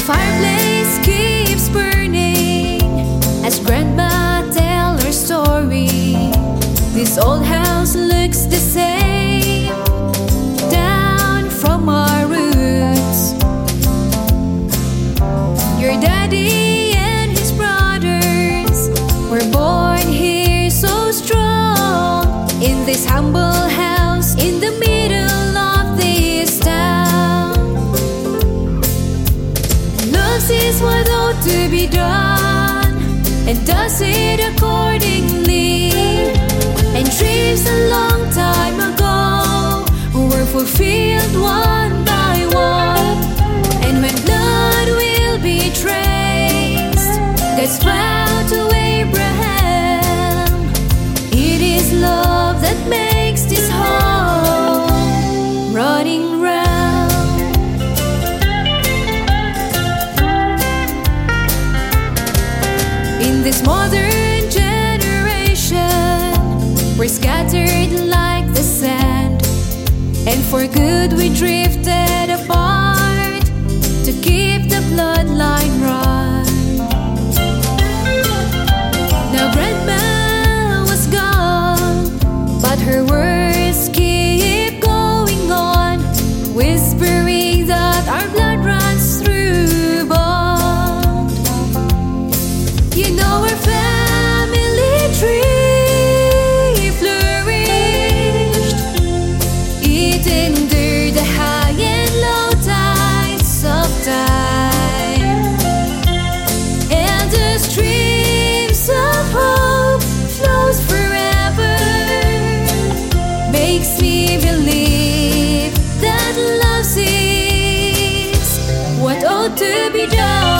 fireplace keeps burning as Grandma tells her story. This old house looks the same down from our roots. Your daddy and his brothers were born here so strong in this humble house in the middle of this town. Love sees what ought to be done and does it accordingly, and dreams a long time ago were fulfilled one by one. And when blood will be traced, God's vow to Abraham, it is love that makes this home running round. In this modern generation, we're scattered like the sand, and for good we drifted apart to keep the bloodline run. Now Grandma was gone, but her words keep going on, whispering that our blood runs through bond. You know our family tree flourished. It endured the high and low tides of time, and the streams of hope flows forever. Makes me believe that love sees what ought to be done.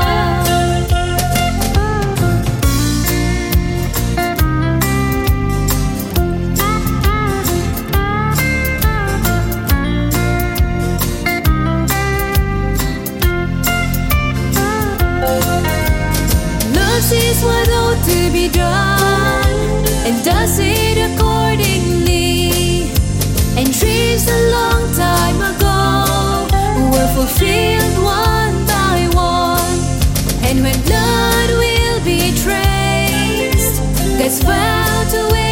Love sees what ought to be done and does it accordingly, and dreams a long time ago were fulfilled one by one. And when blood will be traced, God's vow to